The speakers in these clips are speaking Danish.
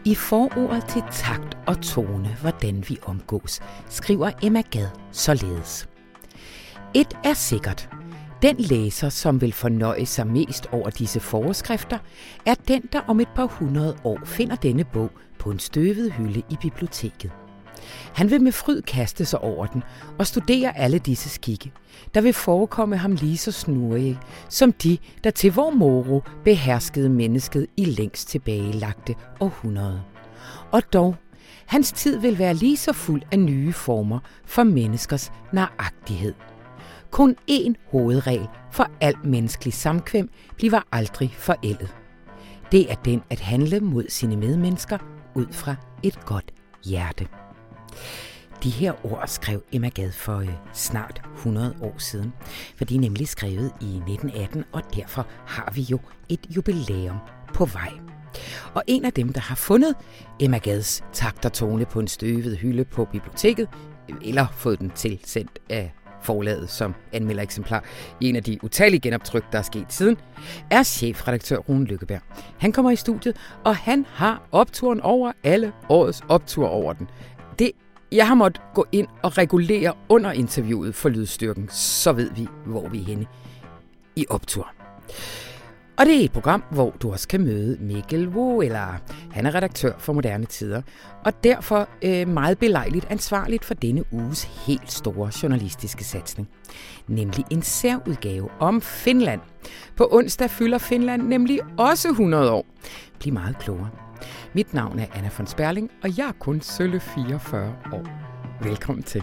I forordet til Takt og Tone, hvordan vi omgås, skriver Emma Gad således. Et er sikkert. Den læser, som vil fornøje sig mest over disse forskrifter, er den, der om et par 100 år finder denne bog på en støvet hylde i biblioteket. Han vil med fryd kaste sig over den og studere alle disse skikke, der vil forekomme ham lige så snurrige, som de, der til vor moro beherskede mennesket i længst tilbagelagte århundrede. Og dog, hans tid vil være lige så fuld af nye former for menneskers nøjagtighed. Kun én hovedregel for alt menneskelig samkvem bliver aldrig forældet. Det er den at handle mod sine medmennesker ud fra et godt hjerte. De her ord skrev Emma Gad for snart 100 år siden, for de er nemlig skrevet i 1918, og derfor har vi jo et jubilæum på vej. Og en af dem, der har fundet Emma Gads Takt og Tone på en støvet hylde på biblioteket, eller fået den tilsendt af forlaget som anmeldereksemplar i en af de utallige genoptryk, der er sket siden, er chefredaktør Rune Lykkeberg. Han kommer i studiet, og han har opturen over alle årets optur over den. Jeg har måttet gå ind og regulere under interviewet for lydstyrken, så ved vi, hvor vi er henne i optur. Og det er et program, hvor du også kan møde Mikkel Wu, eller han er redaktør for Moderne Tider, og derfor meget belejligt ansvarligt for denne uges helt store journalistiske satsning. Nemlig en særudgave om Finland. På onsdag fylder Finland nemlig også 100 år. Bliv meget klogere. Mit navn er Anna von Sperling, og jeg er kun sølle 44 år. Velkommen til.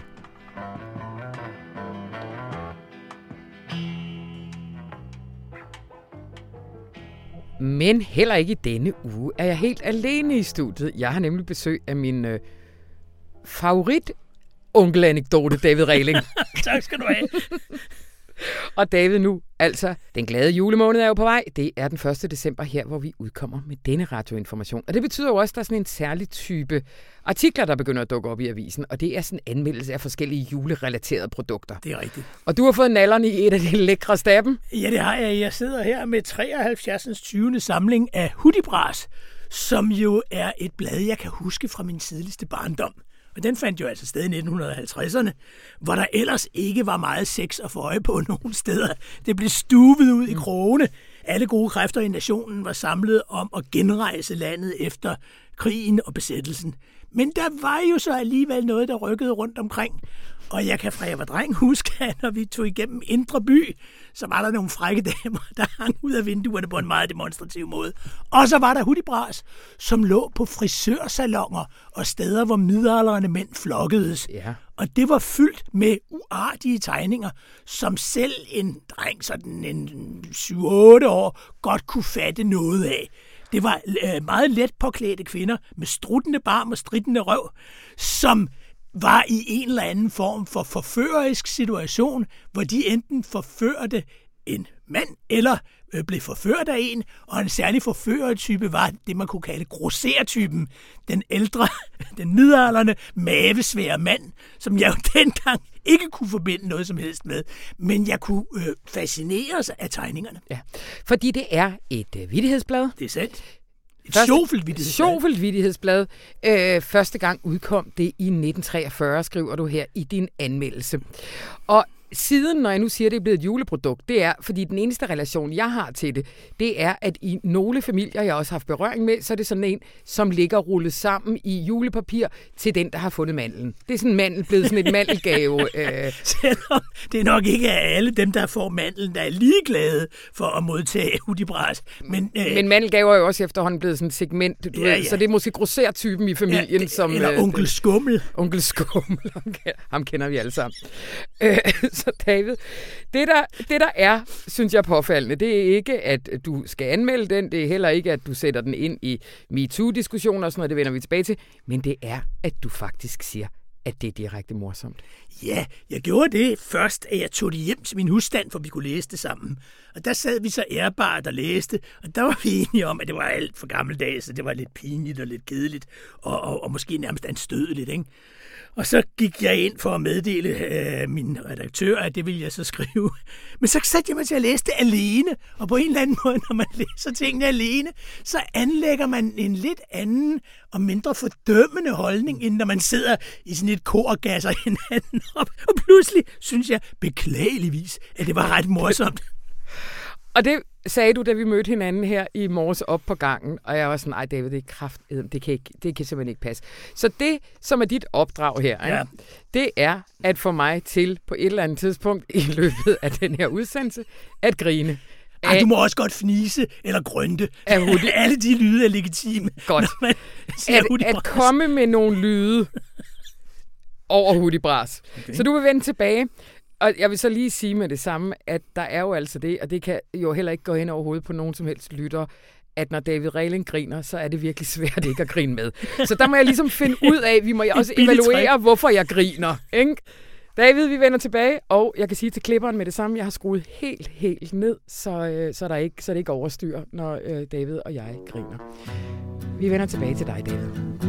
Men heller ikke i denne uge er jeg helt alene i studiet. Jeg har nemlig besøg af min favorit onkelanekdote, David Reiling. Tak skal du have. Og David, nu, altså, den glade julemåned er jo på vej. Det er den 1. december her, hvor vi udkommer med denne radioinformation. Og det betyder jo også, at der er sådan en særlig type artikler, der begynder at dukke op i avisen. Og det er sådan en anmeldelse af forskellige julerelaterede produkter. Det er rigtigt. Og du har fået nallerne i et af de lækre staben. Ja, det har jeg. Jeg sidder her med 73. 20. samling af Hudibras, som jo er et blad, jeg kan huske fra min tidligste barndom. Og den fandt jo altså sted i 1950'erne, hvor der ellers ikke var meget sex at få øje på nogen steder. Det blev stuvet ud i krogene. Alle gode kræfter i nationen var samlet om at genrejse landet efter krigen og besættelsen. Men der var jo så alligevel noget, der rykkede rundt omkring. Og jeg kan fra jeg var dreng huske, at når vi tog igennem Indre By, så var der nogle frække damer, der hang ud af vinduerne på en meget demonstrativ måde. Og så var der Hudibras, som lå på frisørsalonger og steder, hvor midaldrende mænd flokkedes. Ja. Og det var fyldt med uartige tegninger, som selv en dreng, sådan en 7-8 år, godt kunne fatte noget af. Det var meget let påklædte kvinder med struttende barm og strittende røv, som var i en eller anden form for forførerisk situation, hvor de enten forførte en mand eller blev forført af en, og en særlig forførertype var det, man kunne kalde grossertypen. Den ældre, den midaldrende, mavesvære mand, som jeg jo dengang ikke kunne forbinde noget som helst med, men jeg kunne fascineres af tegningerne. Ja, fordi det er et vittighedsblad. Det er sandt. Et sjovfelt vittighedsblad. Første gang udkom det i 1943, skriver du her i din anmeldelse. Og siden, når jeg nu siger, at det er blevet et juleprodukt, det er, fordi den eneste relation, jeg har til det, det er, at i nogle familier, jeg også har haft berøring med, så er det sådan en, som ligger rullet sammen i julepapir til den, der har fundet mandlen. Det er sådan en mandel, blevet sådan et mandelgave. Selvom det er nok ikke alle dem, der får mandlen, der er ligeglade for at modtage Hudibras. Men mandelgaver er jo også efterhånden blevet sådan et segment, du ved, så det er måske grossertypen i familien. Ja, som eller onkel Skummel. Onkel Skummel, ham kender vi alle sammen. Så David, det der er, synes jeg påfaldende, det er ikke, at du skal anmelde den, det er heller ikke, at du sætter den ind i MeToo-diskussioner og sådan noget, det vender vi tilbage til, men det er, at du faktisk siger, at det er direkte morsomt. Ja, jeg gjorde det først, at jeg tog det hjem til min husstand, for vi kunne læse det sammen. Og der sad vi så ærbart og læste, og der var vi enige om, at det var alt for gammeldags, så det var lidt pinligt og lidt kedeligt, og måske nærmest anstødeligt, ikke? Og så gik jeg ind for at meddele min redaktør, at det ville jeg så skrive. Men så satte jeg mig til at læse det alene. Og på en eller anden måde, når man læser tingene alene, så anlægger man en lidt anden og mindre fordømmende holdning, end når man sidder i sådan et kor og gasser hinanden op. Og pludselig synes jeg beklageligvis, at det var ret morsomt. Og det sagde du, da vi mødte hinanden her i morges op på gangen, og jeg var sådan, nej David, det er kraftedeme, det kan simpelthen ikke passe. Så det, som er dit opdrag her, ja. Det er at få mig til på et eller andet tidspunkt i løbet af den her udsendelse, at grine. Du må også godt fnise eller grønte. Alle de lyde er legitime. Godt. At komme med nogle lyde over Hudibras. Okay. Så du vil vende tilbage. Og jeg vil så lige sige med det samme, at der er jo altså det, og det kan jo heller ikke gå hen over hovedet på nogen som helst lytter, at når David Reiling griner, så er det virkelig svært ikke at grine med. Så der må jeg ligesom finde ud af, vi må også evaluere, hvorfor jeg griner. Ikke? David, vi vender tilbage, og jeg kan sige til klipperen med det samme, jeg har skruet helt ned, så det ikke overstyrer, når David og jeg griner. Vi vender tilbage til dig, David.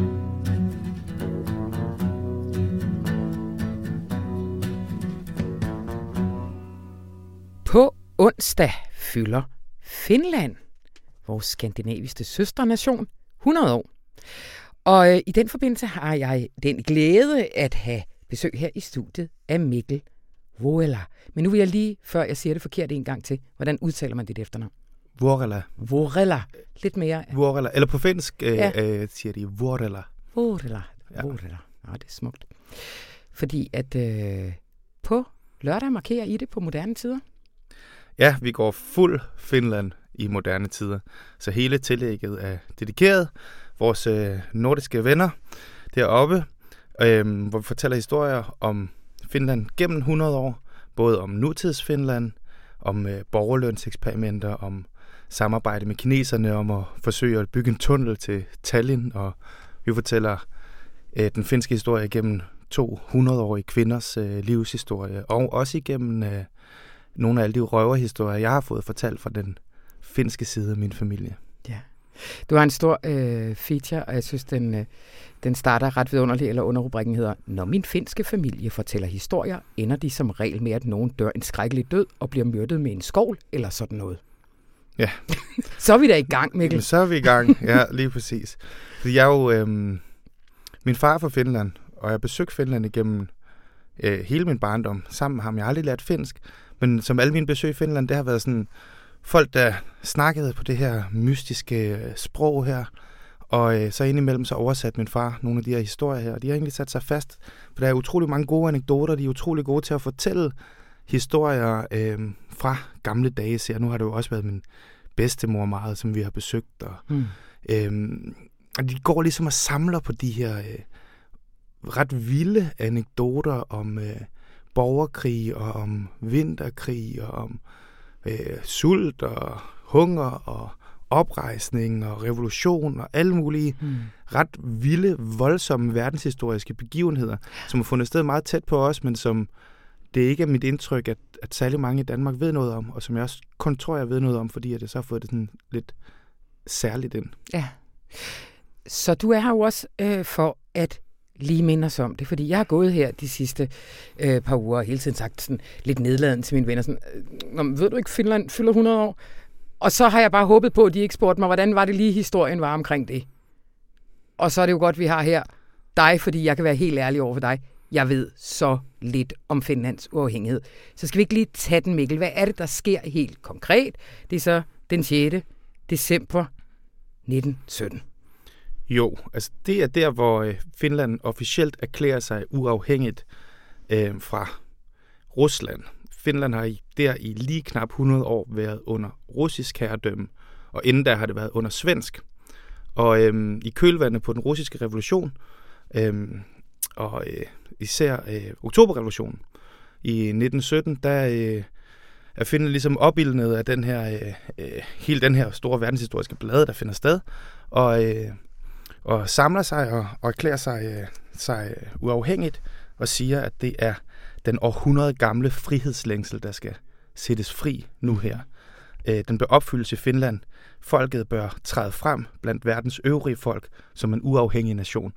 På onsdag fylder Finland, vores skandinaviske søsternation, 100 år. Og i den forbindelse har jeg den glæde at have besøg her i studiet af Mikkel Vuorela. Men nu vil jeg lige, før jeg siger det forkert en gang til, hvordan udtaler man dit efternavn? Vuorela. Vuorela. Lidt mere. Vuorela. Eller på finsk siger de Vuorela. Vuorela. Vuorela. Ja, det er smukt. Fordi at på lørdag markerer I det på moderne tider. Ja, vi går fuld Finland i moderne tider. Så hele tillægget er dedikeret. Vores nordiske venner deroppe, hvor vi fortæller historier om Finland gennem 100 år. Både om nutids Finland, om borgerlønseksperimenter, om samarbejde med kineserne, om at forsøge at bygge en tunnel til Tallinn. Og vi fortæller den finske historie gennem 200-årige kvinders livshistorie. Og også igennem nogle af alle de røverhistorier, jeg har fået fortalt fra den finske side af min familie. Ja. Du har en stor feature, og jeg synes, den starter ret vidunderligt, eller underrubrikken hedder: Når min finske familie fortæller historier, ender de som regel med, at nogen dør en skrækkelig død og bliver myrdet med en skovl, eller sådan noget. Ja. Så er vi da i gang, Mikkel. Så er vi i gang, ja, lige præcis. Jeg er jo min far er fra Finland, og jeg besøgte Finland igennem hele min barndom. Sammen med ham. Jeg har aldrig lært finsk, men som alle mine besøg i Finland, det har været sådan folk, der snakkede på det her mystiske sprog her, og så indimellem så oversatte min far nogle af de her historier her, og de har egentlig sat sig fast, for der er utrolig mange gode anekdoter, de er utrolig gode til at fortælle historier fra gamle dage. Så nu har det jo også været min bedstemor meget, som vi har besøgt, og de går ligesom og samler på de her ret vilde anekdoter om borgerkrig og om vinterkrig og om sult og hunger og oprejsning og revolution og alle mulige ret vilde, voldsomme verdenshistoriske begivenheder, som har fundet sted meget tæt på os, men som det ikke er mit indtryk, at særlig mange i Danmark ved noget om, og som jeg også kun tror, jeg ved noget om, fordi at jeg så har fået det sådan lidt særligt ind. Ja. Så du er her jo også for at lige minde os om det, fordi jeg har gået her de sidste par uger og hele tiden sagt sådan lidt nedladende til mine venner, sådan, ved du ikke, Finland fylder 100 år? Og så har jeg bare håbet på, at de ikke spurgte mig, hvordan var det lige historien var omkring det. Og så er det jo godt, vi har her dig, fordi jeg kan være helt ærlig over for dig. Jeg ved så lidt om Finlands uafhængighed. Så skal vi ikke lige tage den, Mikkel? Hvad er det, der sker helt konkret? Det er så den 6. december 1917. Jo, altså det er der, hvor Finland officielt erklærer sig uafhængigt fra Rusland. Finland har i lige knap 100 år været under russisk herredømme, og inden da har det været under svensk. Og i kølvandet på den russiske revolution, og især oktoberrevolutionen i 1917, der er Finland ligesom opildnet af den her, hele den her store verdenshistoriske ballade, der finder sted, og samler sig og erklærer sig uafhængigt og siger, at det er den århundrede gamle frihedslængsel, der skal sættes fri nu her. Den bør opfyldes i Finland. Folket bør træde frem blandt verdens øvrige folk som en uafhængig nation.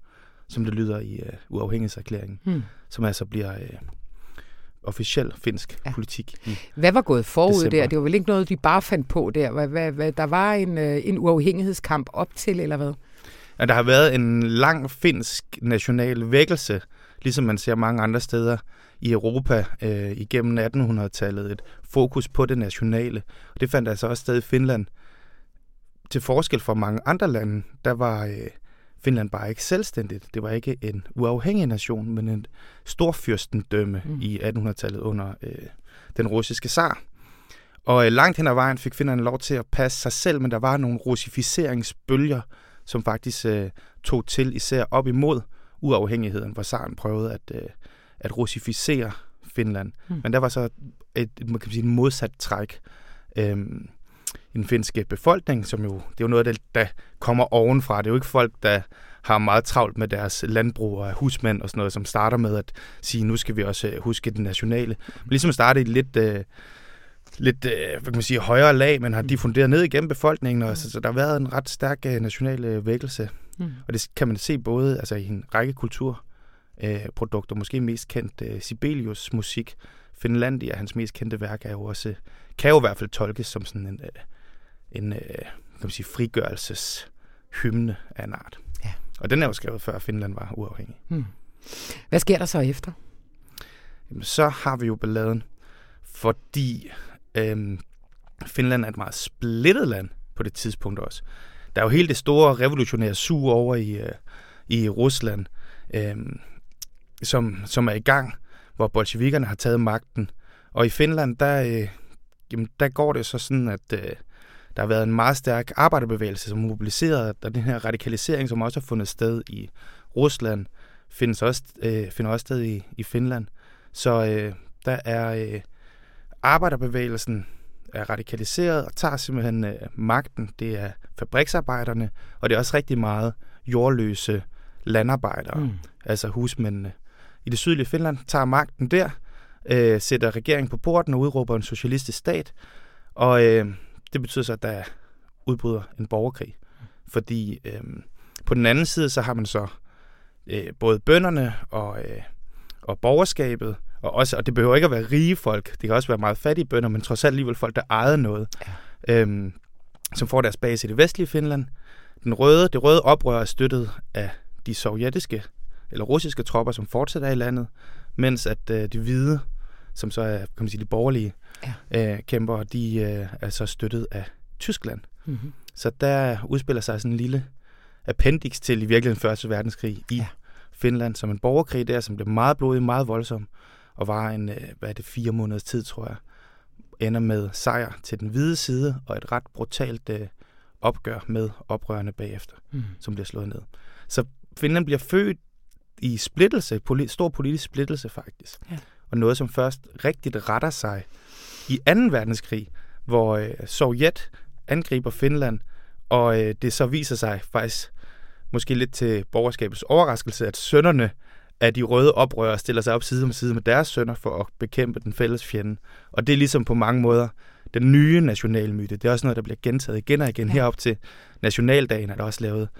som det lyder i uafhængighedserklæringen, som altså bliver officiel finsk politik. Hvad var gået forud december. der? Det var vel ikke noget, de bare fandt på der? Der var en uafhængighedskamp op til, eller hvad? Ja, der har været en lang finsk national vækkelse, ligesom man ser mange andre steder i Europa igennem 1800-tallet, et fokus på det nationale. Og det fandt altså også sted i Finland. Til forskel fra mange andre lande, der var Finland bare ikke selvstændigt. Det var ikke en uafhængig nation, men en storfyrstendømme i 1800-tallet under den russiske zar. Og langt hen ad vejen fik Finland lov til at passe sig selv, men der var nogle russificeringsbølger, som faktisk tog til især op imod uafhængigheden, hvor zaren prøvede at russificere Finland. Men der var så man kan sige, en modsat træk i den finske befolkning, som jo, det er jo noget, der kommer ovenfra. Det er jo ikke folk, der har meget travlt med deres landbrug og husmænd og sådan noget, som starter med at sige, nu skal vi også huske det nationale. Men ligesom starte i lidt hvad kan man sige, højere lag, men har diffunderet ned igennem befolkningen, og så der har været en ret stærk national vækkelse. Og det kan man se både altså, i en række kulturprodukter, måske mest kendt Sibelius musik. Finlandia, hans mest kendte værk, er jo også, kan jo i hvert fald tolkes som sådan en kan man sige, frigørelseshymne af en art. Ja. Og den er jo skrevet før Finland var uafhængig. Hvad sker der så efter? Jamen, så har vi jo balladen, fordi Finland er et meget splittet land på det tidspunkt også. Der er jo hele det store revolutionære sug over i Rusland, som er i gang, hvor bolsjevikerne har taget magten. Og i Finland, der går det så sådan, at der har været en meget stærk arbejderbevægelse, som mobiliseret, og den her radikalisering, som også har fundet sted i Rusland, finder også sted i Finland. Så der er arbejderbevægelsen er radikaliseret og tager simpelthen magten. Det er fabriksarbejderne, og det er også rigtig meget jordløse landarbejdere, altså husmændene. I det sydlige Finland tager magten der, sætter regeringen på porten og udråber en socialistisk stat, og det betyder så, at der udbryder en borgerkrig. Fordi på den anden side, så har man så både bønderne og borgerskabet, og det behøver ikke at være rige folk, det kan også være meget fattige bønder, men trods alt alligevel folk, der ejede noget, som får deres base i det vestlige Finland. Det røde oprør er støttet af de sovjetiske eller russiske tropper, som fortsætter i landet, mens at de hvide, som så er, kan man sige, de borgerlige kæmpere, de er så støttet af Tyskland. Så der udspiller sig sådan en lille appendix til i virkeligheden Første Verdenskrig i Finland, som en borgerkrig der, som blev meget blodig, meget voldsom, og var 4 måneders tid, tror jeg, ender med sejr til den hvide side, og et ret brutalt opgør med oprørerne bagefter, som bliver slået ned. Så Finland bliver født i splittelse, stor politisk splittelse faktisk, og noget, som først rigtigt retter sig i 2. verdenskrig, hvor Sovjet angriber Finland, og det så viser sig faktisk måske lidt til borgerskabets overraskelse, at sønnerne af de røde oprørere stiller sig op side om side med deres sønner for at bekæmpe den fælles fjende. Og det er ligesom på mange måder den nye nationalmyte. Det er også noget, der bliver gentaget igen og igen. Herop til nationaldagen er der også lavet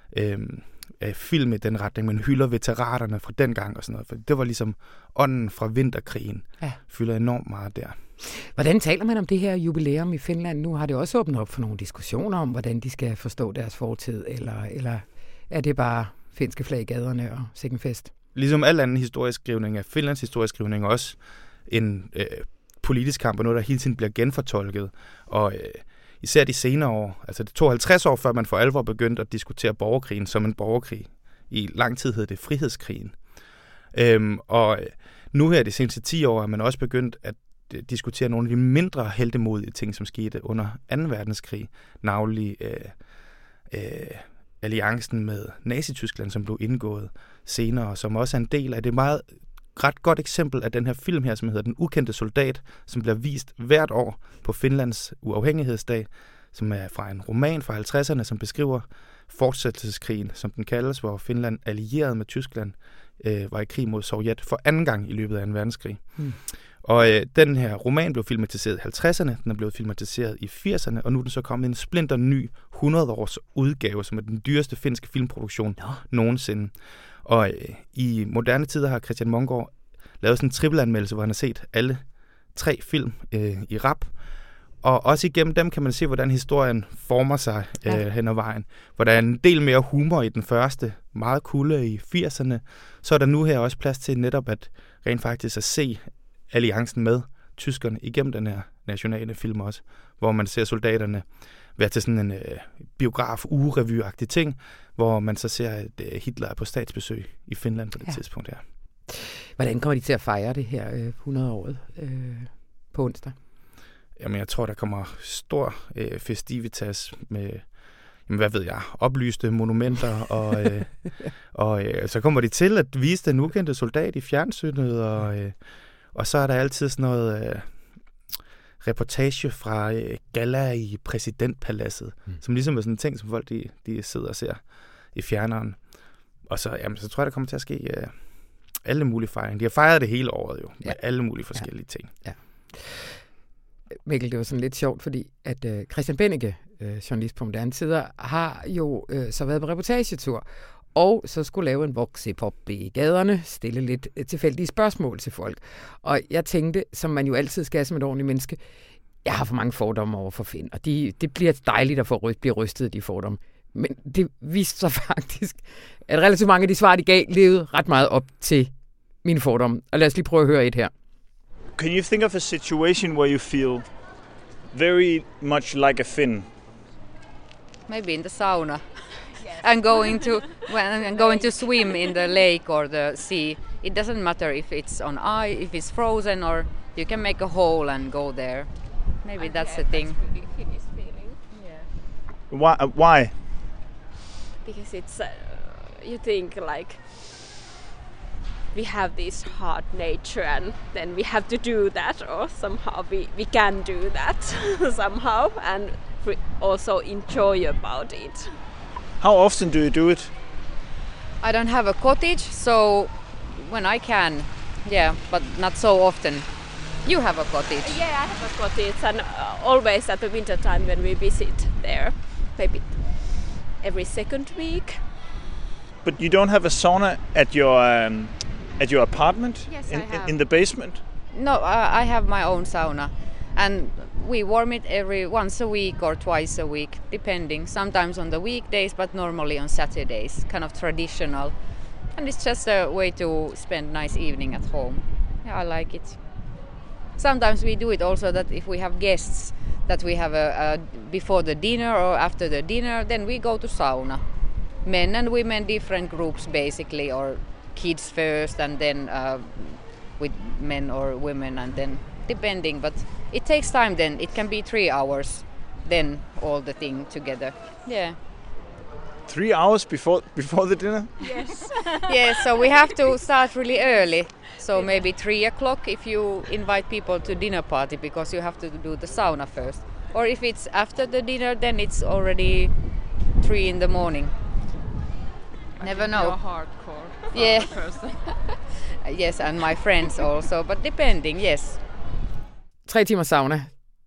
film i den retning, men hylder veteranerne fra dengang og sådan noget. For det var ligesom ånden fra vinterkrigen. Fylder enormt meget der. Hvordan taler man om det her jubilæum i Finland? Nu har det også åbnet op for nogle diskussioner om, hvordan de skal forstå deres fortid, eller er det bare finske flag i gaderne og sikken fest? Ligesom al anden historieskrivning er Finlands historieskrivning også en politisk kamp, og noget, der hele tiden bliver genfortolket. Og især de senere år, altså det tog 50 år, før man for alvor begyndte at diskutere borgerkrigen som en borgerkrig. I lang tid hed det frihedskrigen. Og nu her de seneste 10 år er man også begyndt at diskutere nogle af de mindre heltemodige ting, som skete under 2. verdenskrig, navnlig alliancen med Nazi-Tyskland, som blev indgået senere, som også er en del af det ret godt eksempel af den her film her, som hedder Den ukendte soldat, som bliver vist hvert år på Finlands uafhængighedsdag, som er fra en roman fra 50'erne, som beskriver fortsættelseskrigen, som den kaldes, hvor Finland allieret med Tyskland var i krig mod Sovjet for 2. gang i løbet af 2. verdenskrig. Og den her roman blev filmatiseret i 50'erne, den er blevet filmatiseret i 80'erne, og nu er den så kommet en splinter ny 100-års udgave, som er den dyreste finske filmproduktion nogensinde. Og i moderne tider har Christian Mongård lavet sådan en trippelanmeldelse, hvor han har set alle 3 film i rap. Og også igennem dem kan man se, hvordan historien former sig hen ad vejen. Hvor der er en del mere humor i den første, meget kulde i 80'erne. Så er der nu her også plads til netop at rent faktisk at se alliancen med tyskerne igennem den her nationale film også. Hvor man ser soldaterne være til sådan en biograf-ugerevy-agtig ting, hvor man så ser, at Hitler er på statsbesøg i Finland på det tidspunkt her. Hvordan kommer de til at fejre det her 100-året på onsdag? Jamen, jeg tror, der kommer stor festivitas med, jamen, hvad ved jeg, oplyste monumenter, og så kommer de til at vise den ukendte soldat i fjernsynet, og så er der altid sådan noget reportage fra gala i præsidentpaladset, som ligesom er sådan en ting, som folk de sidder og ser i fjerneren. Og så, jamen, så tror jeg, der kommer til at ske alle mulige fejringer. De har fejret det hele året jo, med alle mulige forskellige ting. Ja. Mikkel, det var sådan lidt sjovt, fordi at Christian Bennike, journalist på Moderne Tider, har jo så været på reportagetur, og så skulle lave en voxpop i gaderne, stille lidt tilfældige spørgsmål til folk. Og jeg tænkte, som man jo altid skal som et ordentligt menneske, jeg har for mange fordomme over for Finn, og det bliver dejligt at blive rystet af de fordomme. Men det viste sig faktisk, at relativt mange af de svar, de gav, levede ret meget op til mine fordomme. Og lad os lige prøve at høre et her. Can you think of a situation where you feel very much like a Finn? Maybe in the sauna. And going to swim in the lake or the sea. It doesn't matter if it's on ice, if it's frozen, or you can make a hole and go there. Maybe that's the thing. That's really Finnish feeling. Yeah. Why? Because it's you think like we have this hard nature and then we have to do that, or somehow we can do that somehow, and we also enjoy about it. How often do you do it? I don't have a cottage, so when I can, yeah, but not so often. You have a cottage. Yeah, I have a cottage, and always at the winter time when we visit there, maybe every second week. But you don't have a sauna at your apartment? Yes, I have. In the basement? No, I have my own sauna, and we warm it once a week or twice a week, depending. Sometimes on the weekdays, but normally on Saturdays, kind of traditional. And it's just a way to spend nice evening at home. Yeah, I like it. Sometimes we do it also that if we have guests, that we have a before the dinner or after the dinner, then we go to sauna. Men and women, different groups basically, or kids first and then with men or women, and then depending, but it takes time then. It can be 3 hours, then all the thing together. Yeah. 3 hours before the dinner? Yes. Yeah, so we have to start really early. So maybe 3 o'clock if you invite people to dinner party, because you have to do the sauna first. Or if it's after the dinner, then it's already 3 in the morning. Never know. You're hardcore. Yeah. Person. Yes, and my friends also, but depending, yes. 3 timer sauna.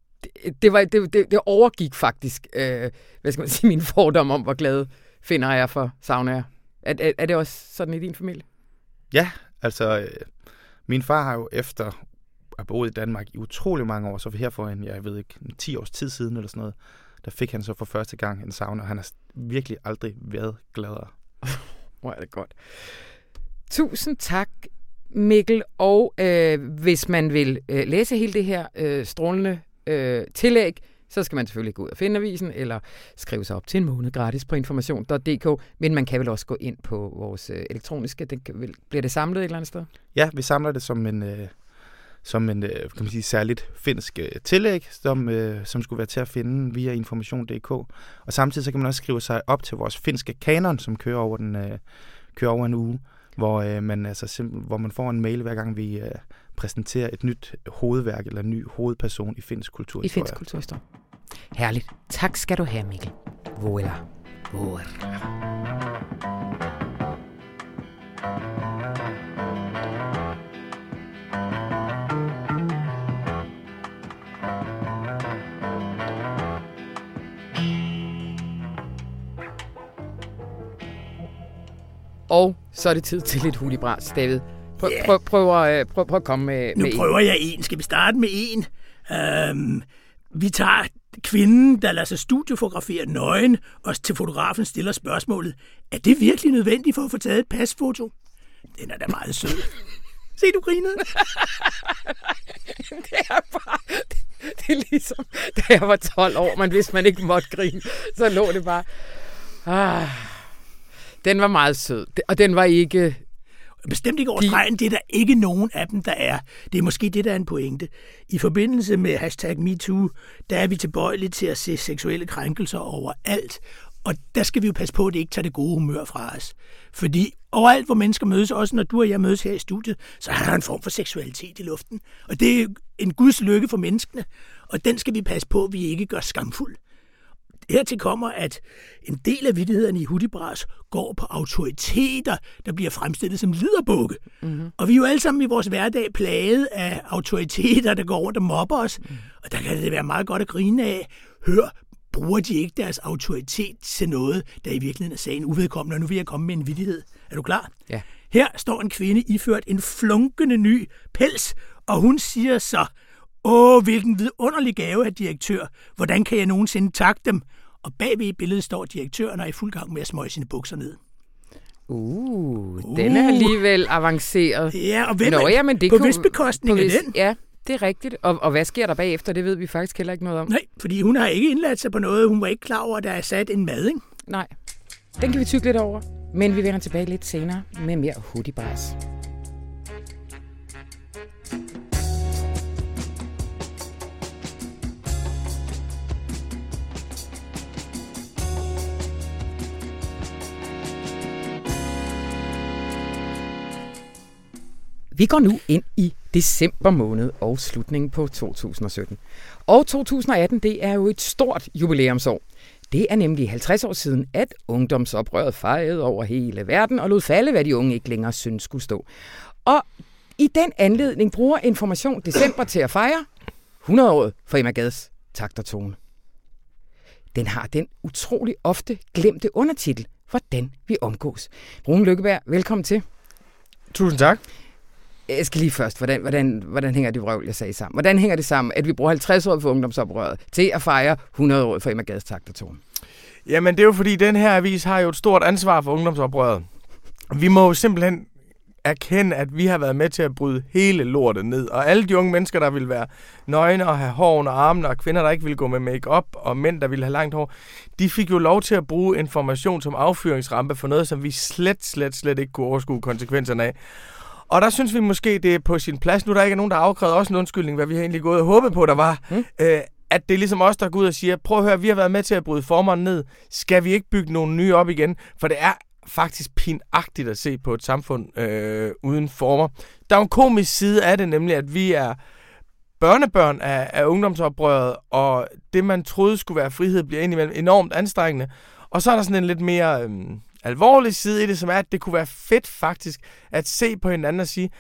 Det overgik faktisk, hvad skal man sige, mine fordomme om, hvor glade finder jeg for saunaer. Er det også sådan i din familie? Ja, altså min far har jo efter at have boet i Danmark i utrolig mange år, så her for jeg ved ikke, 10 års tid siden eller sådan noget, der fik han så for første gang en sauna, og han har virkelig aldrig været gladere. Hvor er det godt. Tusind tak, Mikkel, og hvis man vil læse hele det her strålende tillæg, så skal man selvfølgelig gå ud og finde avisen, eller skrive sig op til en måned gratis på information.dk, men man kan vel også gå ind på vores elektroniske, bliver det samlet et eller andet sted? Ja, vi samler det som en kan man sige, særligt finsk tillæg, som skulle være til at finde via information.dk, og samtidig så kan man også skrive sig op til vores finske kanon, som kører over en uge, hvor man får en mail hver gang vi præsenterer et nyt hovedværk eller en ny hovedperson i finsk kulturhistorie. I finsk kulturhistorie. Herligt. Tak skal du have, Mikkel. Voila. Og så er det tid til lidt hudibras, David. Prøv at komme med Nu prøver jeg en. Skal vi starte med en? Vi tager kvinden, der lader sig studiofotografere nøgen, og til fotografen stiller spørgsmålet, er det virkelig nødvendigt for at få taget et pasfoto? Den er da meget sød. Se, du grinede. Det er ligesom, da jeg var 12 år, men hvis man ikke måtte grine, så lå det bare. Den var meget sød, og den var ikke... Bestemt ikke over stregen, det er der ikke nogen af dem, der er. Det er måske det, der er en pointe. I forbindelse med #MeToo, der er vi tilbøjelige til at se seksuelle krænkelser overalt. Og der skal vi jo passe på, at det ikke tager det gode humør fra os. Fordi overalt, hvor mennesker mødes, også når du og jeg mødes her i studiet, så er der en form for seksualitet i luften. Og det er en guds lykke for menneskene, og den skal vi passe på, at vi ikke gør skamfuld. Hertil kommer, at en del af vittighederne i Hudibras går på autoriteter, der bliver fremstillet som liderbukke. Mm-hmm. Og vi er jo alle sammen i vores hverdag plaget af autoriteter, der går rundt og mobber os. Mm. Og der kan det være meget godt at grine af. Hør, bruger de ikke deres autoritet til noget, der i virkeligheden er sagen uvedkommende? Og nu vil jeg komme med en vittighed. Er du klar? Ja. Her står en kvinde iført en flunkende ny pels, og hun siger så, hvilken vidunderlig gave, herr direktør. Hvordan kan jeg nogensinde takke dem? Og bagved i billedet står direktøren og er i fuld gang med at smøge sine bukser ned. Den er alligevel avanceret. Ja, og men det på vis bekostning af den. Ja, det er rigtigt. Og hvad sker der bagefter? Det ved vi faktisk heller ikke noget om. Nej, fordi hun har ikke indladt sig på noget. Hun var ikke klar over, at der er sat en mad, ikke? Nej, den kan vi tygge lidt over. Men vi vender tilbage lidt senere med mere hudibras. Vi går nu ind i december måned og slutningen på 2017. Og 2018, det er jo et stort jubilæumsår. Det er nemlig 50 år siden, at ungdomsoprøret fejrede over hele verden og lod falde, hvad de unge ikke længere synes skulle stå. Og i den anledning bruger Information december til at fejre 100-året for Emma Gads Takt og Tone. Den har den utrolig ofte glemte undertitel, Hvordan vi omgås. Rune Lykkeberg, velkommen til. Tusind tak. Jeg skal lige først, hvordan hænger det vrøvl, jeg sagde sammen? Hvordan hænger det sammen, at vi bruger 50 år for ungdomsoprøret til at fejre 100 år for Emma Gads Takt og Tone? Jamen, det er jo fordi, den her avis har jo et stort ansvar for ungdomsoprøret. Vi må jo simpelthen erkende, at vi har været med til at bryde hele lortet ned. Og alle de unge mennesker, der ville være nøgne og have hår under armene, og kvinder, der ikke ville gå med make-up, og mænd, der ville have langt hår, de fik jo lov til at bruge Information som affyringsrampe for noget, som vi slet ikke kunne overskue konsekvenserne af. Og der synes vi måske, det er på sin plads. Nu der ikke er nogen, der har afkrævet også en undskyldning, hvad vi har egentlig gået og håbet på, der var. At det er ligesom os, der går ud og siger, prøv at høre, vi har været med til at bryde formerne ned. Skal vi ikke bygge nogle nye op igen? For det er faktisk pinagtigt at se på et samfund uden former. Der er en komisk side af det, nemlig at vi er børnebørn af ungdomsoprøret, og det, man troede skulle være frihed, bliver indimellem enormt anstrengende. Og så er der sådan en lidt mere alvorlig side i det, som er, at det kunne være fedt faktisk at se på hinanden og sige,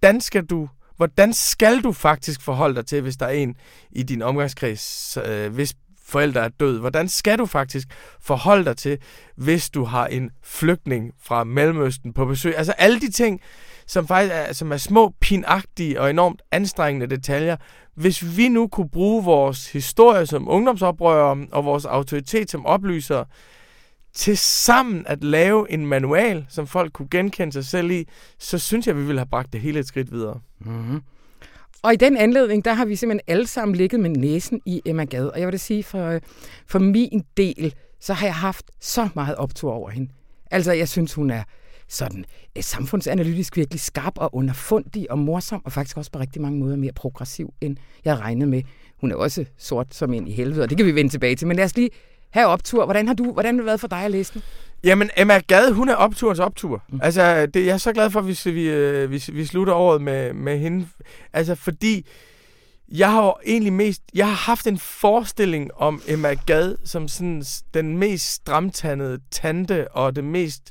hvordan skal du faktisk forholde dig til, hvis der er en i din omgangskreds, hvis forældre er død? Hvordan skal du faktisk forholde dig til, hvis du har en flygtning fra Mellemøsten på besøg? Altså alle de ting, som faktisk som er små, pinagtige og enormt anstrengende detaljer. Hvis vi nu kunne bruge vores historie som ungdomsoprørere og vores autoritet som oplysere til sammen at lave en manual, som folk kunne genkende sig selv i, så synes jeg, vi ville have bragt det hele et skridt videre. Mm-hmm. Og i den anledning, der har vi simpelthen alle sammen ligget med næsen i Emma Gad. Og jeg vil da sige, for min del, så har jeg haft så meget optur over hende. Altså, jeg synes, hun er sådan samfundsanalytisk virkelig skarp og underfundig og morsom, og faktisk også på rigtig mange måder mere progressiv, end jeg regnede med. Hun er også sort som en i helvede, og det kan vi vende tilbage til. Men lad os lige have optur. Hvordan har det været for dig at læse den? Jamen, Emma Gad, hun er opturens optur. Altså, jeg er så glad for, hvis vi slutter året med hende. Altså, fordi jeg har haft en forestilling om Emma Gad som sådan den mest stramtandede tante og det mest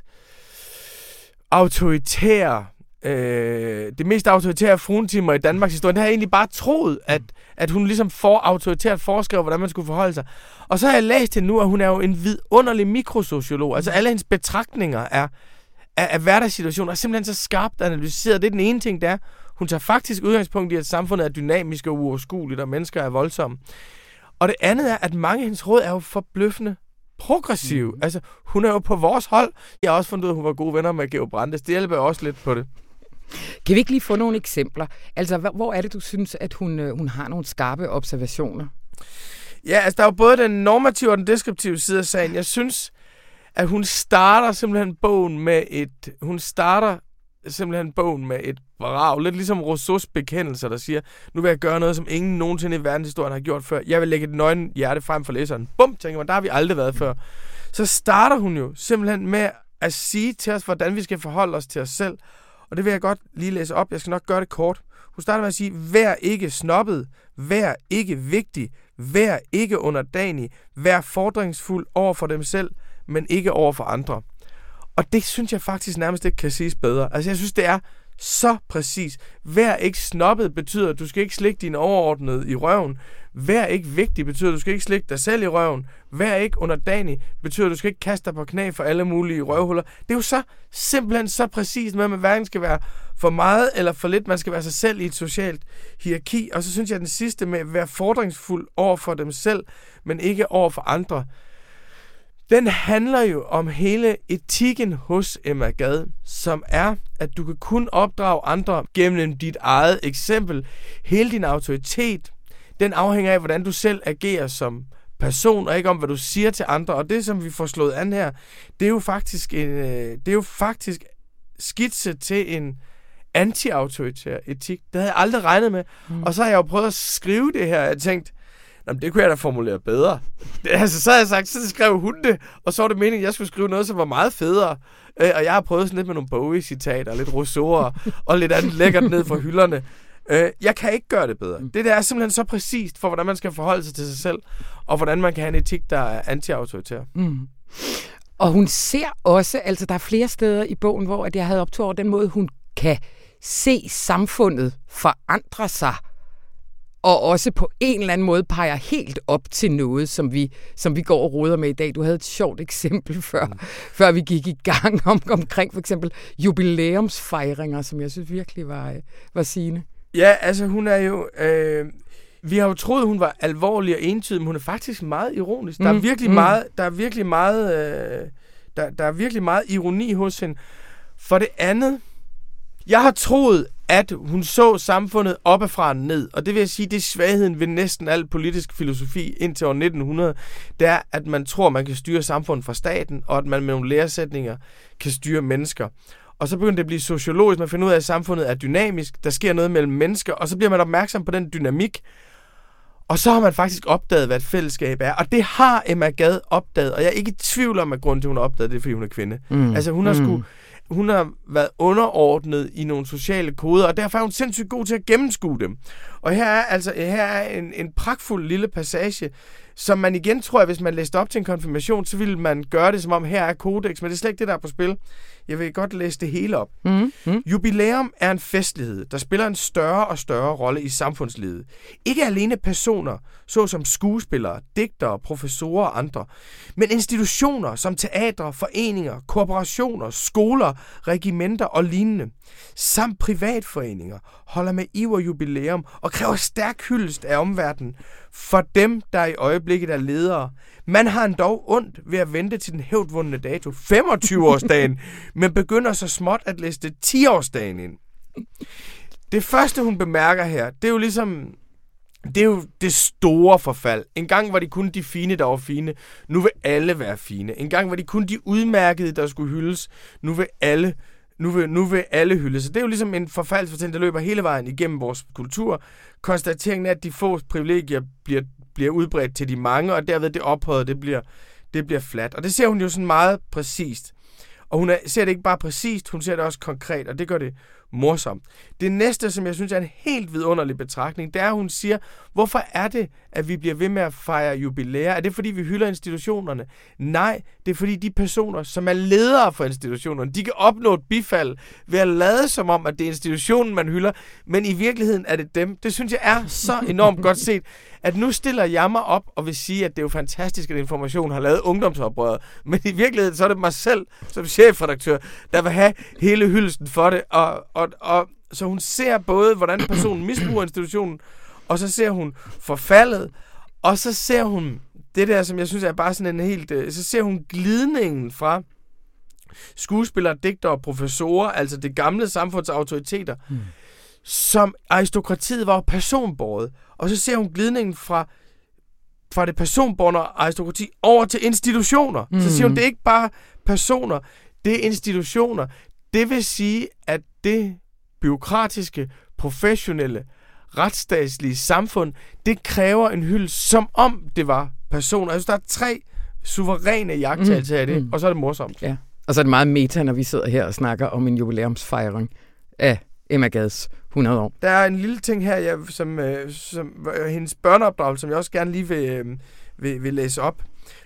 autoritære fruentimer i Danmarks historie. Det har jeg egentlig bare troet, at hun ligesom autoritært foreskrev, hvordan man skulle forholde sig. Og så har jeg læst hende nu, at hun er jo en vidunderlig mikrosociolog. Altså alle hendes betragtninger af hverdagssituationer er simpelthen så skarpt analyseret. Det er den ene ting, der er. Hun tager faktisk udgangspunkt i, at samfundet er dynamisk og uoverskueligt, og mennesker er voldsomme. Og det andet er, at mange af hendes råd er jo forbløffende progressive. Altså, hun er jo på vores hold. Jeg har også fundet ud af, at hun var gode venner med Georg Brandes. Det hjælper også lidt på det. Kan vi ikke lige få nogle eksempler? Altså, hvor er det, du synes, at hun har nogle skarpe observationer? Ja, altså, der er jo både den normative og den deskriptive side af sagen. Jeg synes, at hun starter simpelthen bogen med et brag. Lidt ligesom Rousseaus bekendelser, der siger, nu vil jeg gøre noget, som ingen nogensinde i verdenshistorien har gjort før. Jeg vil lægge et nøgen hjerte frem for læseren. Bum, tænker man, der har vi aldrig været før. Så starter hun jo simpelthen med at sige til os, hvordan vi skal forholde os til os selv. Og det vil jeg godt lige læse op. Jeg skal nok gøre det kort. Hun starter med at sige, vær ikke snobbet, vær ikke vigtig, vær ikke underdanig, vær fordringsfuld over for dem selv, men ikke over for andre. Og det synes jeg faktisk nærmest ikke kan siges bedre. Altså jeg synes, det er så præcis. Vær ikke snobbet betyder, at du skal ikke slikke dine overordnede i røven. Vær ikke vigtig betyder, at du skal ikke slikke dig selv i røven. Vær ikke underdanig betyder, at du skal ikke kaste dig på knæ for alle mulige røvhuller. Det er jo så simpelthen så præcist med, at man hverken skal være for meget eller for lidt. Man skal være sig selv i et socialt hierarki. Og så synes jeg, at den sidste med at være fordringsfuld over for dem selv, men ikke over for andre. Den handler jo om hele etikken hos Emma Gad, som er, at du kan kun opdrage andre gennem dit eget eksempel. Hele din autoritet, den afhænger af, hvordan du selv agerer som person, og ikke om, hvad du siger til andre. Og det, som vi får slået an her, det er jo faktisk skitse til en anti-autoritær etik. Det havde jeg aldrig regnet med. Og så har jeg jo prøvet at skrive det her, og jeg tænkte, jamen, det kunne jeg da formulere bedre. Så havde jeg sagt, så skrev hun det, og så var det meningen, at jeg skulle skrive noget, som var meget federe. Og jeg har prøvet sådan lidt med nogle Bowie-citater, lidt Rousseau og lidt andet lækkert ned fra hylderne. Jeg kan ikke gøre det bedre. Det der er simpelthen så præcist for, hvordan man skal forholde sig til sig selv, og hvordan man kan have en etik, der er anti-autoritær. Og hun ser også, altså der er flere steder i bogen, hvor at jeg havde optog over den måde, hun kan se samfundet forandre sig, og også på en eller anden måde peger helt op til noget, som vi går og roder med i dag. Du havde et sjovt eksempel før vi gik i gang omkring for eksempel jubilæumsfejringer, som jeg synes virkelig var sigende. Ja, altså hun er jo... vi har jo troet, hun var alvorlig og entydig, men hun er faktisk meget ironisk. Der er virkelig meget ironi hos hende. For det andet, jeg har troet, at hun så samfundet oppefra og ned. Og det vil jeg sige, det er svagheden ved næsten al politisk filosofi indtil år 1900. Det er, at man tror, man kan styre samfundet fra staten, og at man med nogle læresætninger kan styre mennesker. Og så begynder det at blive sociologisk. Man finder ud af, at samfundet er dynamisk. Der sker noget mellem mennesker, og så bliver man opmærksom på den dynamik. Og så har man faktisk opdaget, hvad et fællesskab er. Og det har Emma Gad opdaget. Og jeg er ikke i tvivl om, at grunden til, at hun har opdaget det, er, fordi hun er kvinde. Altså hun har været underordnet i nogle sociale koder, og derfor er hun sindssygt god til at gennemskue dem. Og her er en pragtfuld lille passage, som man igen tror, at hvis man læste op til en konfirmation, så ville man gøre det, som om her er kodex, men det er slet ikke det, der er på spil. Jeg vil godt læse det hele op. Jubilæum er en festlighed, der spiller en større og større rolle i samfundslivet. Ikke alene personer, såsom skuespillere, digtere, professorer og andre, men institutioner som teatre, foreninger, korporationer, skoler, regimenter og lignende, samt privatforeninger, holder med iver jubilæum og kræver stærk hyldest af omverdenen for dem, der i øjeblikket er ledere. Man har dog ondt ved at vente til den hævdvundne dato, 25-årsdagen, men begynder så småt at liste 10-årsdagen ind. Det første, hun bemærker her, det er jo det store forfald. En gang var de kun de fine, der var fine. Nu vil alle være fine. En gang var de kun de udmærkede, der skulle hyldes. Nu vil alle hyldes. Så det er jo ligesom en forfaldsfortælling, der løber hele vejen igennem vores kultur. Konstateringen er, at de få privilegier bliver udbredt til de mange, og derved det ophøjet, det bliver fladt. Og det ser hun jo sådan meget præcist. Og hun ser det ikke bare præcist, hun ser det også konkret, og det gør det morsomt. Det næste, som jeg synes er en helt vidunderlig betragtning, det er, at hun siger, hvorfor er det, at vi bliver ved med at fejre jubilæer? Er det, fordi vi hylder institutionerne? Nej, det er, fordi de personer, som er ledere for institutionerne, de kan opnå et bifald ved at lade som om, at det er institutionen, man hylder, men i virkeligheden er det dem. Det synes jeg er så enormt godt set, at nu stiller jeg mig op og vil sige, at det er jo fantastisk, at Information har lavet ungdomsoprøret, men i virkeligheden så er det mig selv, som chefredaktør, der vil have hele hyldelsen for det. Og så hun ser både, hvordan personen misbruger institutionen, og så ser hun forfaldet, og så ser hun det der, som jeg synes er bare sådan en helt... Så ser hun glidningen fra skuespillere, digtere og professorer, altså det gamle samfundsautoriteter, som aristokratiet var personbåret. Og så ser hun glidningen fra det personbårne aristokrati over til institutioner. Så siger hun, det er ikke bare personer, det er institutioner. Det vil sige, at det bureaukratiske, professionelle, retsstatslige samfund, det kræver en hyldest, som om det var personer. Altså, der er 3 suveræne iagttagelser af det, og så er det morsomt. Ja. Og så er det meget meta, når vi sidder her og snakker om en jubilæumsfejring af Emma Gads 100 år. Der er en lille ting her, som hendes børneopdragelse, som jeg også gerne lige vil læse op.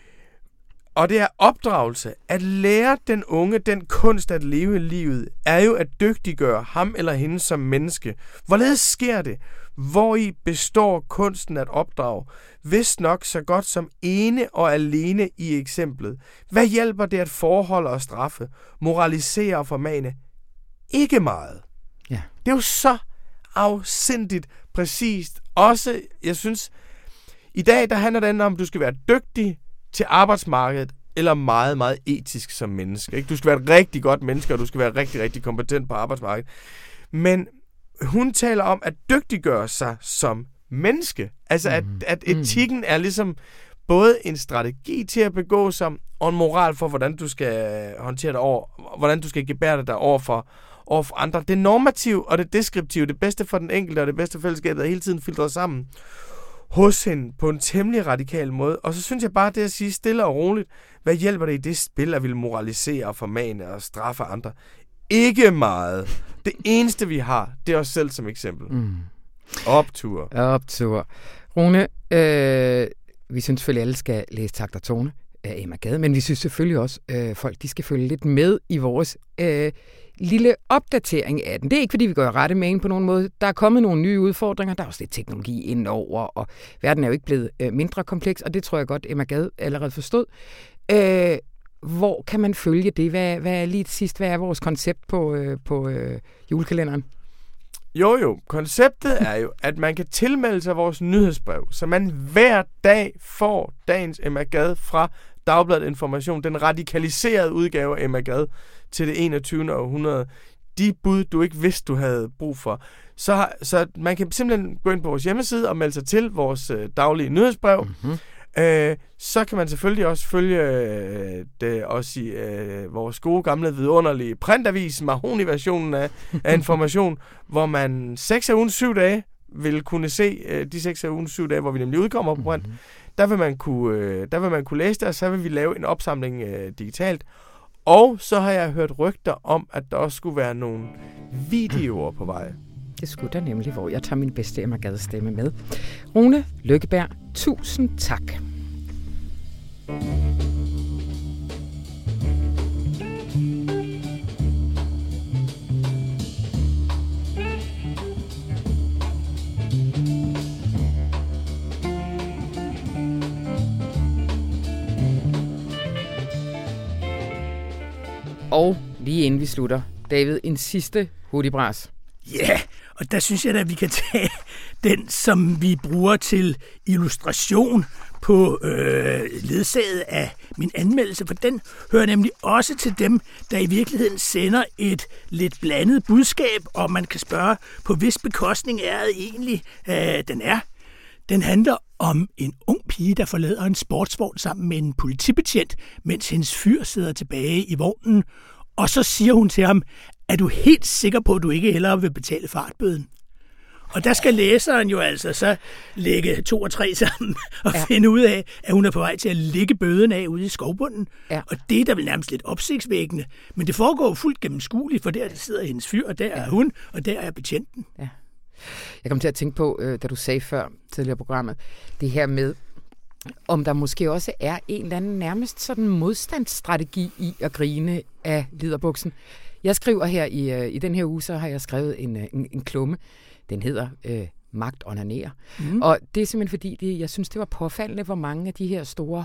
Og det er opdragelse. At lære den unge den kunst at leve livet, er jo at dygtiggøre ham eller hende som menneske. Hvorledes sker det? Hvori består kunsten at opdrage? Vist nok så godt som ene og alene i eksemplet. Hvad hjælper det at forholde og straffe? Moralisere og formane? Ikke meget. Ja. Det er jo så afsindigt præcist. Også, jeg synes, i dag der handler det om, at du skal være dygtig til arbejdsmarkedet, eller meget, meget etisk som menneske. Ikke? Du skal være et rigtig godt menneske, og du skal være rigtig, rigtig kompetent på arbejdsmarkedet. Men hun taler om at dygtiggøre sig som menneske. Altså, at etikken er ligesom både en strategi til at begå sig, og en moral for, hvordan du skal håndtere det over, hvordan du skal gebære dig over for andre. Det normative og det deskriptive, det bedste for den enkelte og det bedste for fællesskabet, er hele tiden filtreret sammen hos hende på en temmelig radikal måde. Og så synes jeg bare, det at sige stille og roligt, hvad hjælper det i det spil, at ville moralisere og formane og straffe andre? Ikke meget. Det eneste, vi har, det er os selv som eksempel. Optur. Rune, vi synes selvfølgelig, alle skal læse Takt og Tone af Emma Gad, men vi synes selvfølgelig også, folk de skal følge lidt med i vores lille opdatering af den. Det er ikke, fordi vi går rette med en på nogen måde. Der er kommet nogle nye udfordringer. Der er også lidt teknologi indover, og verden er jo ikke blevet mindre kompleks, og det tror jeg godt, Emma Gad allerede forstod. Hvor kan man følge det? Hvad er lige til sidst? Hvad er vores koncept på julekalenderen? Jo, konceptet er jo, at man kan tilmelde sig vores nyhedsbrev, så man hver dag får dagens Emma Gad fra Dagbladet Information, den radikaliserede udgave af Emma Gad til det 21. århundrede. De bud, du ikke vidste, du havde brug for. Så man kan simpelthen gå ind på vores hjemmeside og melde sig til vores daglige nyhedsbrev. Så kan man selvfølgelig også følge det også i vores gode gamle vidunderlige printavis, Mahoni-versionen af Information, hvor man 6 af ugens 7 dage vil kunne se de 6 af ugens 7 dage, hvor vi nemlig udkommer på print. Der vil man kunne læse det, og så vil vi lave en opsamling digitalt. Og så har jeg hørt rygter om, at der også skulle være nogle videoer på vej. Det skulle der nemlig, hvor jeg tager min bedste Emma Gad stemme med. Rune Lykkeberg, tusind tak. Og lige inden vi slutter, David, en sidste hurtigbras. Ja, og der synes jeg da, at vi kan tage den, som vi bruger til illustration på ledsaget af min anmeldelse, for den hører nemlig også til dem, der i virkeligheden sender et lidt blandet budskab, og man kan spørge, på hvis bekostning er det egentlig, den er. Den handler om en ung pige, der forlader en sportsvogn sammen med en politibetjent, mens hendes fyr sidder tilbage i vognen, og så siger hun til ham, er du helt sikker på, at du ikke hellere vil betale fartbøden? Og der skal læseren jo altså så lægge 2 og 3 sammen og finde ud af, at hun er på vej til at lægge bøden af ude i skovbunden. Ja. Og det er da vel nærmest lidt opsigtsvækkende. Men det foregår fuldt gennemskueligt, for der sidder hendes fyr, og der er hun, og der er betjenten. Ja. Jeg kom til at tænke på, da du sagde før tidligere programmet, det her med, om der måske også er en eller anden nærmest sådan modstandsstrategi i at grine af liderbuksen. Jeg skriver her i den her uge, så har jeg skrevet en klumme. Den hedder magt onanere. Og det er simpelthen fordi, jeg synes, det var påfaldende, hvor mange af de her store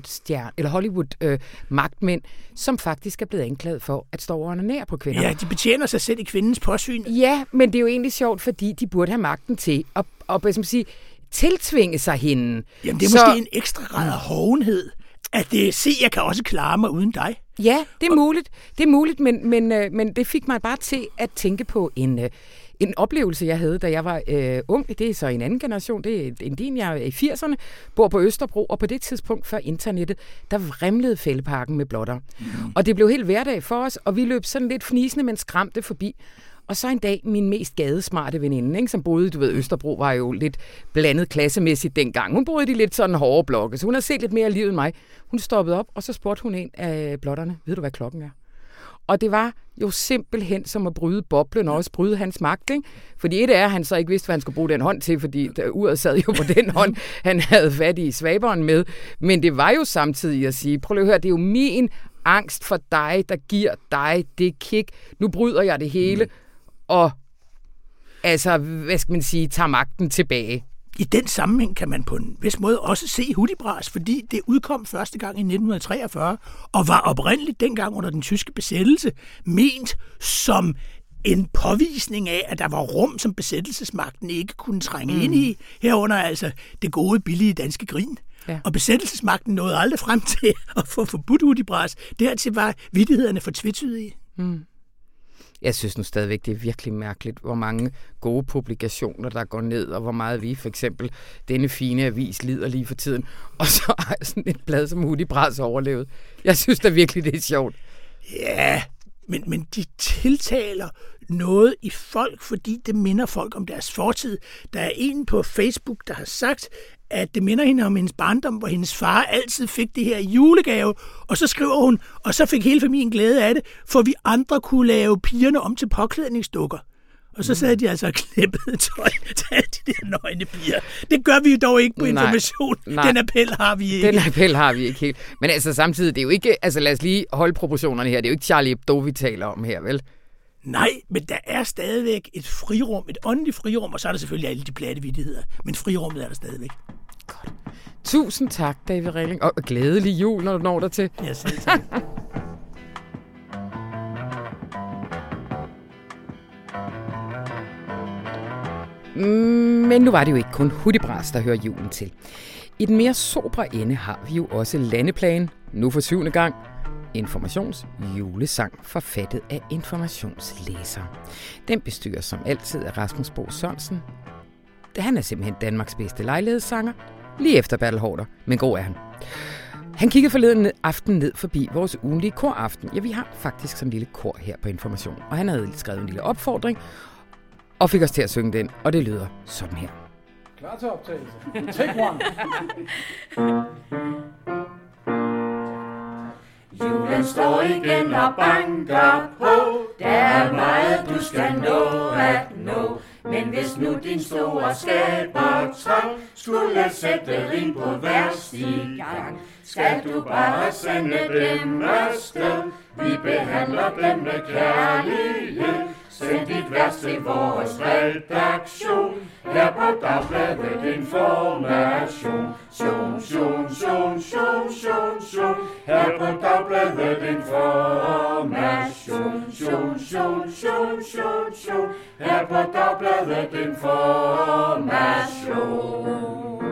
Hollywood-magtmænd, som faktisk er blevet anklaget for at stå og onanere på kvinder. Ja, de betjener sig selv i kvindens påsyn. Ja, men det er jo egentlig sjovt, fordi de burde have magten til at tiltvinge sig hende. Jamen, det er måske en ekstra grad af hovenhed, at jeg kan også klare mig uden dig. Ja, det er muligt. Det er muligt, men det fik mig bare til at tænke på en oplevelse, jeg havde, da jeg var ung. Det er så en anden generation. Det er en jeg er i 80'erne, bor på Østerbro, og på det tidspunkt før internettet, der vrimlede Fælleparken med blotter. Og det blev helt hverdag for os, og vi løb sådan lidt fnisende, men skræmte forbi. Og så en dag, min mest gadesmarte veninde, ikke, som boede, Østerbro var jo lidt blandet klassemæssigt dengang. Hun boede i de lidt sådan hårde blokke, så hun har set lidt mere af livet end mig. Hun stoppede op, og så spurgte hun en af blotterne, ved du, hvad klokken er? Og det var jo simpelthen som at bryde boblen og også bryde hans magt, ikke? Fordi et er, at han så ikke vidste, hvad han skulle bruge den hånd til, fordi uret sad jo på den hånd, han havde fat i svaberen med. Men det var jo samtidig at sige, prøv lige at høre, det er jo min angst for dig, der giver dig det kick. Nu bryder jeg det hele, og altså, hvad skal man sige, tager magten tilbage. I den sammenhæng kan man på en vis måde også se Hudibras, fordi det udkom første gang i 1943, og var oprindeligt dengang under den tyske besættelse ment som en påvisning af, at der var rum, som besættelsesmagten ikke kunne trænge ind i, herunder altså det gode, billige danske grin. Ja. Og besættelsesmagten nåede aldrig frem til at få forbudt Hudibras. Dertil var vittighederne for tvetydige. Jeg synes nu stadigvæk, det er virkelig mærkeligt, hvor mange gode publikationer, der går ned, og hvor meget vi, for eksempel, denne fine avis lider lige for tiden, og så har jeg sådan et blad som Hudibras overlevet. Jeg synes da virkelig, det er sjovt. Ja, men de tiltaler noget i folk, fordi det minder folk om deres fortid. Der er en på Facebook, der har sagt, at det minder hende om hendes barndom, hvor hendes far altid fik det her julegave, og så skriver hun, og så fik hele familien glæde af det, for vi andre kunne lave pigerne om til påklædningsdukker. Og så sad de altså og klippede tøj til alle de der nøgne piger. Det gør vi dog ikke på Information. Nej. Den appel har vi ikke. Den appel har vi ikke helt. Men altså samtidig, det er jo ikke, altså lad os lige holde proportionerne her, det er jo ikke Charlie Hebdo, vi taler om her, vel? Nej, men der er stadigvæk et frirum, et åndeligt frirum, og så er der selvfølgelig alle de platte vittigheder. Men frirummet er der stadigvæk. Godt. Tusind tak, David Relling, og glædelig jul, når du når dig til. Ja, selv tak. Men nu var det jo ikke kun Hudibras, der hører julen til. I den mere sobre ende har vi jo også Landeplan, nu for 7. gang, Informationsjulesang, forfattet af informationslæsere. Den bestyrer som altid af Rasmus Bo Sørensen. Han er simpelthen Danmarks bedste lejlighedssanger, lige efter Bertel Haarder, men god er han. Han kiggede forleden aften ned forbi vores ugenlige koraften. Ja, vi har faktisk sådan en lille kor her på Information, og han havde skrevet en lille opfordring, og fik os til at synge den, og det lyder sådan her. Klar til optagelse. Take one. Julen står igen og banker på. Der er meget, du skal nå at nå. Men hvis nu din store skaber trang skulle sætte rim på vers i gang, skal du bare sende dem afsted. Vi behandler dem med kærlighed. Send dit vers til vores redaktion. Her på Dagbladet Information. Sion. Her på Dagbladet Information. Sion. Her på Dagbladet Information.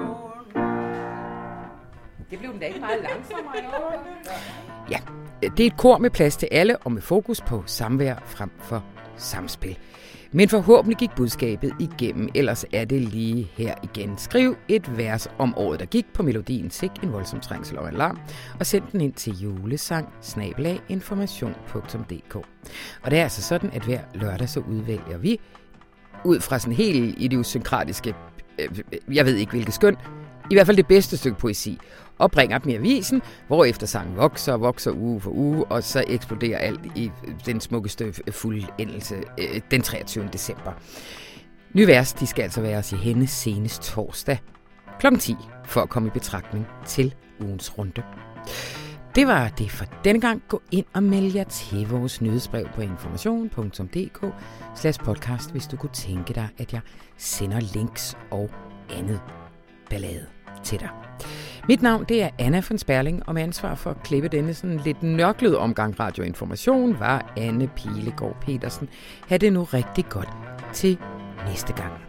Det blev den da ikke meget langsommere i år. Ja, det er et kor med plads til alle og med fokus på samvær frem for samspil. Men forhåbentlig gik budskabet igennem, ellers er det lige her igen. Skriv et vers om året, der gik på melodien Sik, en voldsom trængsel og alarm, og send den ind til julesang@information.dk. Og det er altså sådan, at hver lørdag så udvælger vi, ud fra sådan helt idiosynkratiske, jeg ved ikke hvilket skøn, i hvert fald det bedste stykke poesi, og bringer dem i avisen, hvorefter sangen vokser uge for uge, og så eksploderer alt i den smukkeste fuldendelse den 23. december. Nye vers, de skal altså være os i hende senest torsdag kl. 10, for at komme i betragtning til ugens runde. Det var det for denne gang. Gå ind og meld jer til vores nyhedsbrev på information.dk/podcast, hvis du kunne tænke dig, at jeg sender links og andet ballade til dig. Mit navn det er Anna von Sperling, og med ansvar for at klippe denne sådan lidt nørklede omgang radioinformation var Anne Pilegaard Petersen. Ha' det nu rigtig godt til næste gang.